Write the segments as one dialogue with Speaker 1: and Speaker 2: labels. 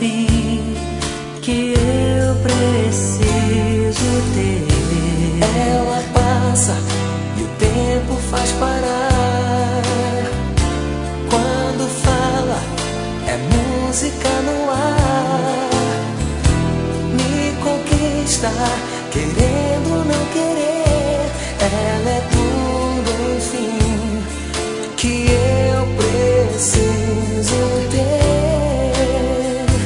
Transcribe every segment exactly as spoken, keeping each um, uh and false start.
Speaker 1: fim que eu preciso ter.
Speaker 2: Ela passa e o tempo faz parar. Quando fala é música no ar. Me conquista, querendo ou não querer. Ela é tudo, enfim, que eu preciso ter.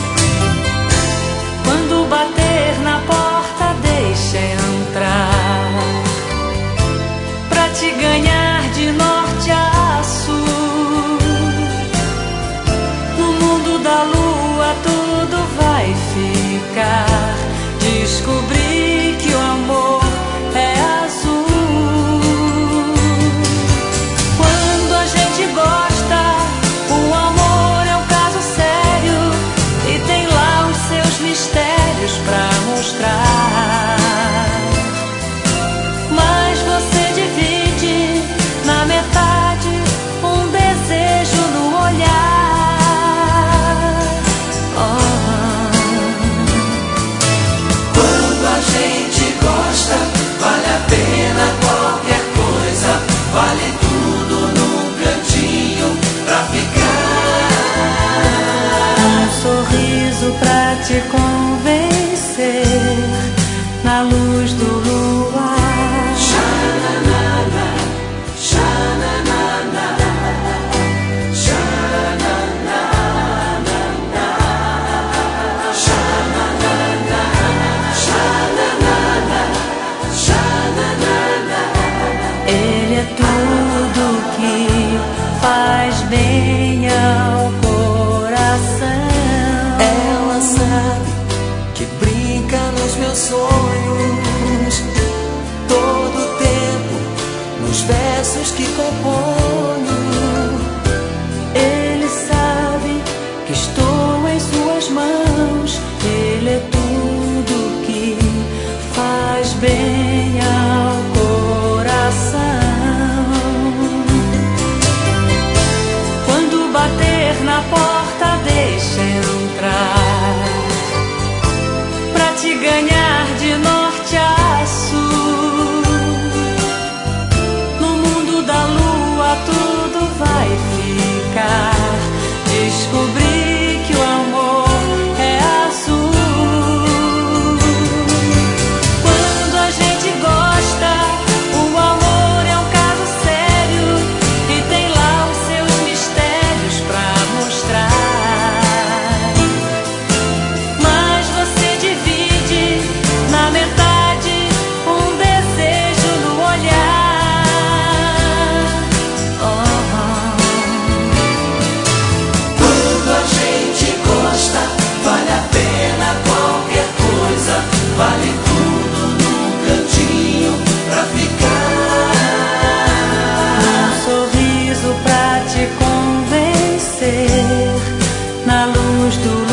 Speaker 1: Quando bater na porta, deixa entrar, pra te ganhar de norte a sul. No mundo da lua tudo vai ficar. Descobri que o amor é azul. Quando a gente gosta, o amor é um caso sério e tem lá os seus mistérios pra mostrar. Mas você divide na metade um desejo no olhar. Oh.
Speaker 2: Quando a gente gosta, vale a pena qualquer coisa. Vale tudo num cantinho pra ficar.
Speaker 1: Um sorriso pra te convencer na luz do luar.
Speaker 2: Xananana, xananana, xananana, xananana, xananana, xananana.
Speaker 1: Ele é tudo que faz bem ao coração.
Speaker 2: Ela sabe que brinca nos meus sonhos todo tempo, nos versos que componho.
Speaker 1: Ele sabe que estou em suas mãos. Ele é tudo que faz bem ao coração. Quando bater na porta, deixa entrar, pra te ganhar de norte a sul. No mundo da lua tudo vai ficar. Descobri que o amor é azul. Quando a gente gosta, o amor é um caso sério e tem lá os seus mistérios pra mostrar. Mas você divide na metade um desejo no olhar. Oh.
Speaker 2: Quando a gente gosta, vale a pena qualquer coisa. Vale tudo num cantinho pra ficar.
Speaker 1: Um sorriso pra te convencer na luz do